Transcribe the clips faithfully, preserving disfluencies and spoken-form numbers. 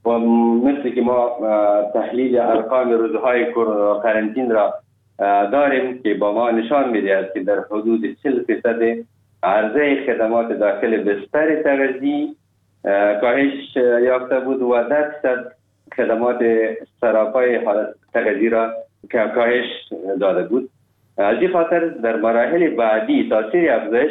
و مثل که ما تحلیل ارقام روزهای قرنطین را داریم که با ما نشان می‌دهد که در حدود چهل درصد عرضه خدمات داخل بستر تغذی کاهش یافته بود و ده درصد خدمات سراپای حالت تغذی را کاهش داده بود. از این خاطر در مراحل بعدی تاثیر افزایش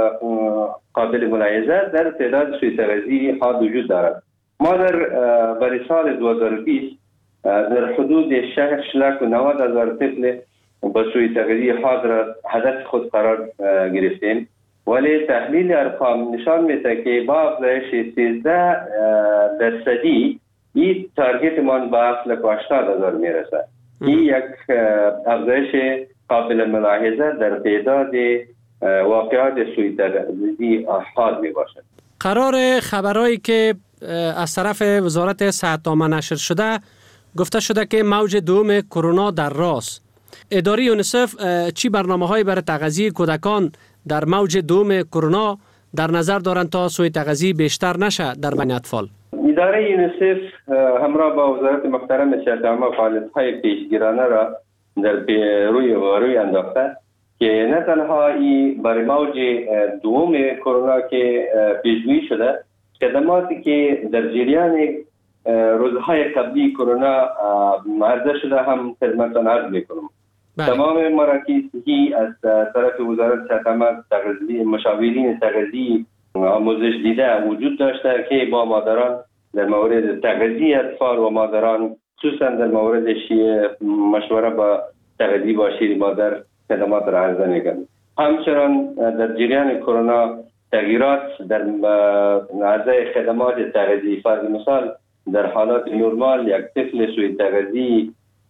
قابل ملاحظه در تعداد سوی تغذی حاد وجود دارد. ما در برای سال دو هزار و بیست در حدود شش لاک و نود هزار طفل با سوی تغذی حاد را هدف خود قرار گرفتیم، ولی تحلیل ارقام نشان میده که با افزایش سیزده درصدی این تارگت من به هفت لاک و هشتاد هزار میرسه. این یک افزایش قابل ملاحظه در تعداد واقعات سوی تغذی حاد می باشد. قرار خبرهایی که از طرف وزارت صحت عامه نشر شده گفته شده که موج دوم کرونا در راست. اداره یونیسف چی برنامه‌هایی برای تغذیه کودکان در موج دوم کرونا در نظر دارند تا سوء تغذیه بیشتر نشه در بین اطفال؟ اداره یونیسف همراه با وزارت محترم صحت عامه فعالیت‌های پیشگیرانه را در روی روی انداخته که نه تنها ای برای موج دوم کرونا که پیشگویی شده، خدماتی که در جریان روزهای قبلی کرونا عرضه شده هم خدمتتان عرض میکنم. تمام مراکز صحی از طرف وزارت صحت عامه تغذیه مشاورین تغذیه آموزش دیده وجود داشته که با مادران در مورد تغذیه اطفال و مادران خصوصا در مورد مشوره با تغذیه با شیر مادر خدمات را عرضه میکنند. همچنان در جریان کرونا تغییرات در عرضه خدمات تغذیه، فرض مثال در حالات نرمال یک طفل سوی تغذیه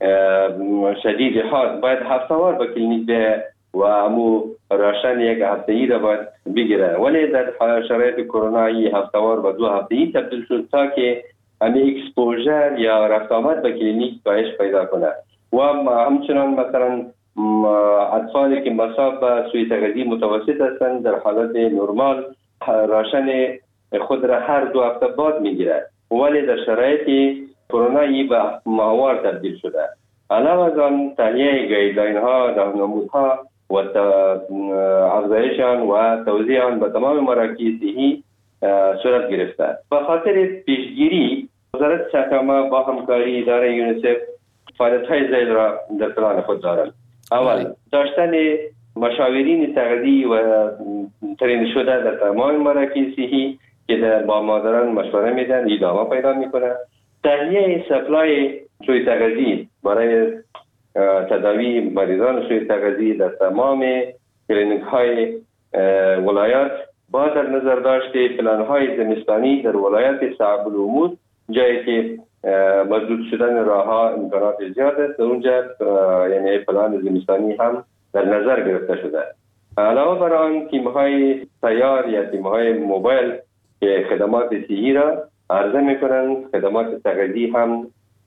شدید حاد باید هفته‌وار به کلینیک ده و امو راشن یک هفته‌ای را باید بگیره، ولی در شرایط کرونایی هفته‌وار و دو هفته‌ای تبدیل شد تا که امی اکسپوژر یا رفت آمد به کلینیک کاهش پیدا کنه. و همچنان مثلا اطفالی که مصاب به سوی تغذیه متوسط هستند در حالت نرمال راشن خود را هر دو هفته بعد میگیره، ولی در شرایط کرونایی به ماهوار تبدیل شده. علاوه از آن تهیه گایدلاین ها، راهنمودها و افزایش آن و توزیع آن به تمام مراکز صحی صورت گرفته. به خاطر پیشگیری وزارت صحت عامه با همکاری اداره یونیسف فعالیت‌های زیاد را در پلان خود دارد. اول داشتن مشاورین تغذیه و ترین شده در تمام مراکز صحی که در با مادران مشوره میدن ادامه پیدا میکنه. تهیه سپلای سوی تغذیه برای تداوی مریضان سوی تغذیه در تمام کلینیک های ولایات با در نظر داشته پلان های زمستانی در ولایت صعب الامور جایی که مسدود شدن راه ها امکانات زیاد است، در اونجا یعنی پلان زمستانی هم در نظر گرفته شده. علاوه بر آن تیم های سیار یا تیم های موبایل که خدمات صحی را عرضه میکنند، خدمات تغذیه هم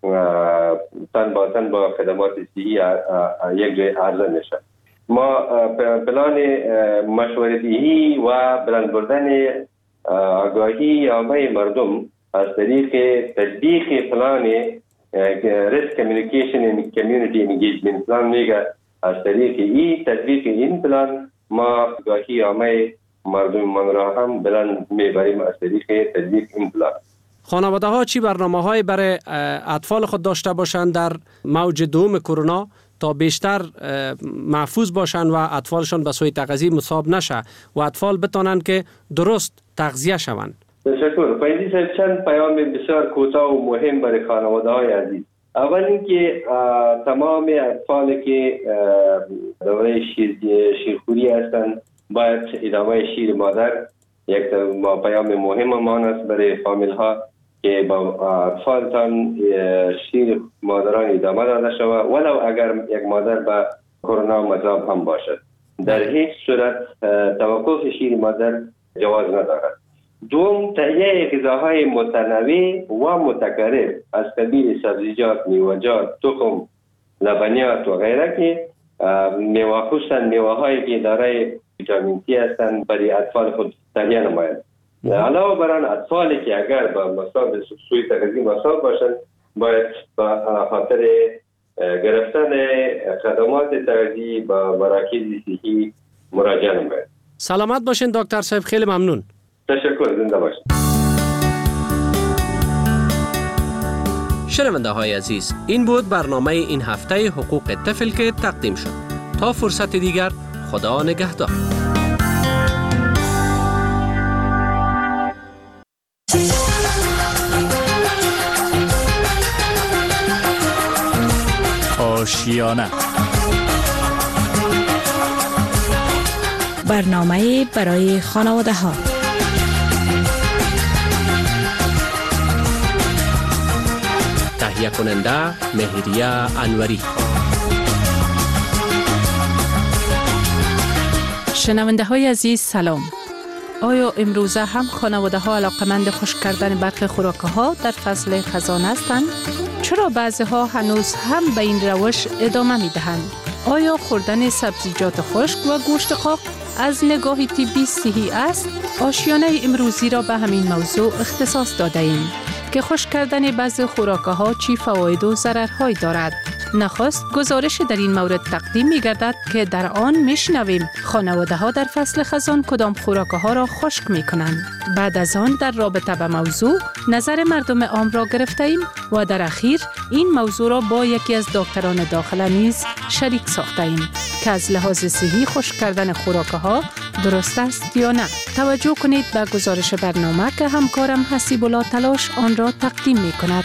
تن با تن با خدمات صحی یک جای عرضه میشه. ما پلان مشورت دهی و بلند بردن آگاهی عامه مردم از طریق تطبیق پلان ریسک کمیونیکیشن و کمیونیتی انگیجمنت پلان میگه، از طریق این تطبیق این پلان ما آگاهی عامه مردم من را هم بلند میبریم از طریق تطبیق این پلان. خانواده ها چی برنامه های برای اطفال خود داشته باشند در موج دوم کرونا تا بیشتر محفوظ باشند و اطفالشان به سوی تغذیه مصاب نشه و اطفال بتانند که درست تغذیه شوند؟ تشکر. پاییزی صاحب چند پیام بسیار کوتاه و مهم برای خانواده های عزیز. اول اینکه تمام اطفالی که دوره شیر شیرخوری هستند باید ادامه شیر مادر یک پیام مهم مان است برای فامیل ها که با اطفالتان شیر مادران ادامه داده شود ولو اگر یک مادر به کرونا مصاب هم باشد. در هیچ صورت توقف شیر مادر جواز ندارد. دوم، تهیه غذاهای متنوع و متکرر از قبیل سبزیجات، میوه‌جات، تخم، لبنیات و غیره که میوه خصوصا میوه هایی که دارای ویتامین سی هستند برای اطفال خود تهیه نماید. علاوه بر آن اطفالی که اگر با مصاب سوی تغذیه مصاب باشند باید با خاطر گرفتن خدمات تغذیه با مراکز صحی مراجعه نمایند. سلامت باشین دکتر صاحب، خیلی ممنون. تشکر، زنده باشین. شنونده های عزیز، این بود برنامه این هفته حقوق طفل که تقدیم شد. تا فرصت دیگر، خدا نگهدار. آشیانه برنامه برای خانواده ها. تهیه کننده مهریه انوری. شنونده های عزیز سلام. آیا امروزه هم خانواده ها علاقمند خشک کردن برخی خوراک ها در فصل خزان هستند؟ چرا بعضی ها هنوز هم به این روش ادامه می دهند؟ آیا خوردن سبزیجات خشک و گوشت قاق از نگاه طبی صحی است؟ آشیانه امروزی را به همین موضوع اختصاص داده ایم که خشک کردن بعضی خوراک ها چی فواید و ضررهایی دارد. نخست گزارش در این مورد تقدیم می گردد که در آن می شنویم خانواده ها در فصل خزان کدام خوراک ها را خشک می کنند. بعد از آن در رابطه به موضوع نظر مردم عام را گرفته ایم و در اخیر این موضوع را با یکی از دکتران داخله نیز شریک ساخته ایم که از لحاظ صحی خشک کردن خوراک ها درست است یا نه. توجه کنید به گزارش برنامه که همکارم حسیب الله تلاش آن را تقدیم می کند.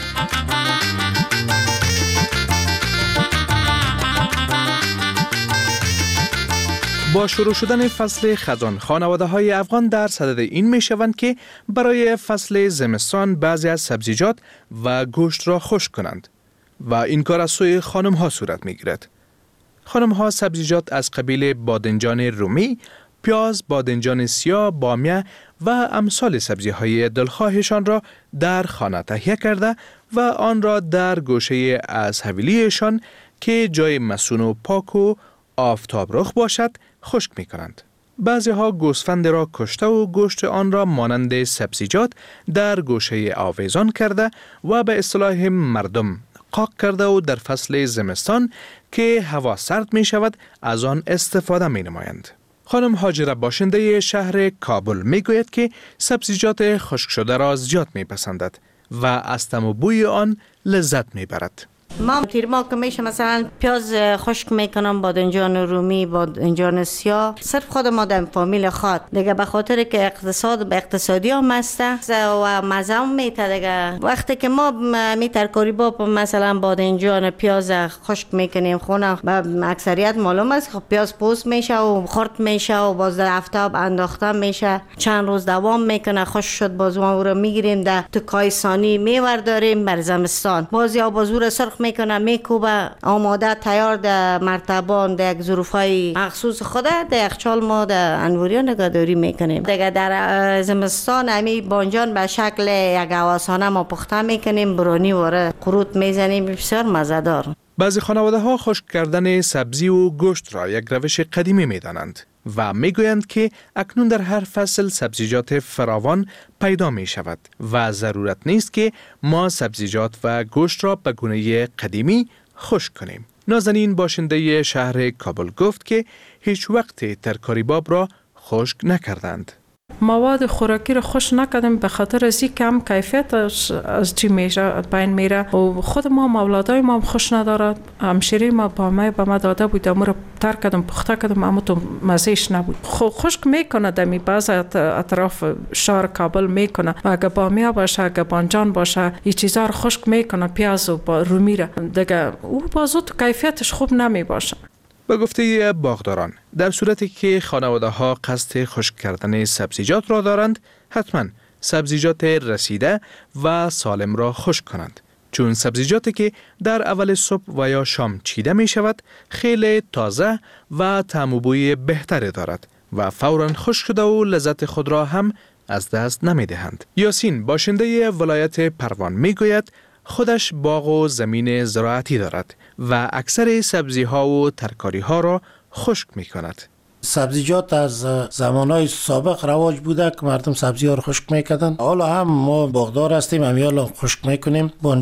با شروع شدن فصل خزان، خانواده های افغان در صدد این می شوند که برای فصل زمستان بعضی از سبزیجات و گوشت را خشک کنند و این کار از سوی خانم ها صورت می گیرد. خانم ها سبزیجات از قبیل بادنجان رومی، پیاز، بادنجان سیاه، بامیه و امثال سبزی های دلخواهشان را در خانه تهیه کرده و آن را در گوشه از حویلیشان که جای مسون و پاک و آفتاب رخ باشد خشک می کنند. بعضی ها گوسفند را کشته و گوشت آن را مانند سبزیجات در گوشه آویزان کرده و به اصطلاح مردم قاق کرده و در فصل زمستان که هوا سرد می شود از آن استفاده می نمایند. خانم هاجره باشنده شهر کابل می گوید که سبزیجات خشک شده را زیاد می پسندد و از طعم و بوی آن لذت می برد. ما تیر ما که میشه مثلا پیاز خشک میکنم، بادنجان رومی، بادنجان سیاه، صرف خود ما در فامیل خود دیگه به خاطر که اقتصاد به اقتصادی هم مسته و مزه هم میته دیگه. وقتی که ما می ترکاری با مثلا بادنجان پیاز خشک میکنیم خونه به اکثریت معلوم است خب پیاز پوست میشه و خرد میشه و باز در آفتاب انداخته میشه، چند روز دوام میکنه، خشک شد باز ما او رو میگیریم در تو کایسانی میورداریم بر زمستان، باز یا باز او رو سرخ میکنه میکوبه آماده تیار در مرتبان در یک ظروفای مخصوص خود در یخچال ما در انوریان نگهداری میکنیم. دیگه در زمستان امی بانجان به شکل یک آواسانه ما پخته میکنیم، برونی واره قروت میزنیم، بسیار مزه‌دار. بعضی خانواده ها خشک کردن سبزی و گوشت را یک روش قدیمی میدانند و میگویند که اکنون در هر فصل سبزیجات فراوان پیدا می شود و ضرورت نیست که ما سبزیجات و گوشت را به گونه قدیمی خشک کنیم. نازنین باشنده شهر کابل گفت که هیچ وقت ترکاری باب را خشک نکردند. مواد خوراکی رو خوش نکردیم به خاطر از این کم کیفیت از چی میشه بین میره و خود ما مولادای ما خوش ندارد. همشیری ما با ما به ما داده بود امو رو تر کردم پخته کردم اما تو مزهش نبود. خشک میکنه دمی بعض اطراف شهر کابل میکنه و اگه بامیه باشه اگه بانجان باشه این چیزا رو خشک میکنه، پیاز و با رومی را دیگه او بازو تو کیفیتش خوب نمی باشه. به گفته باغداران در صورتی که خانواده ها قصد خشک کردن سبزیجات را دارند حتما سبزیجات رسیده و سالم را خشک کنند، چون سبزیجاتی که در اول صبح و یا شام چیده می شود خیلی تازه و طعم و بوی بهتری دارد و فوراً خشک شده و لذت خود را هم از دست نمی دهند. یاسین باشنده ولایت پروان می گوید خودش باغ و زمین زراعتی دارد و اکثر سبزی ها و ترکاری ها را خشک می کند. سبزیجات از زمانهای سابق رواج بوده که مردم سبزی ها رو خشک میکردن. حالا هم ما باغدار هستیم، همیالا خشک میکنیم.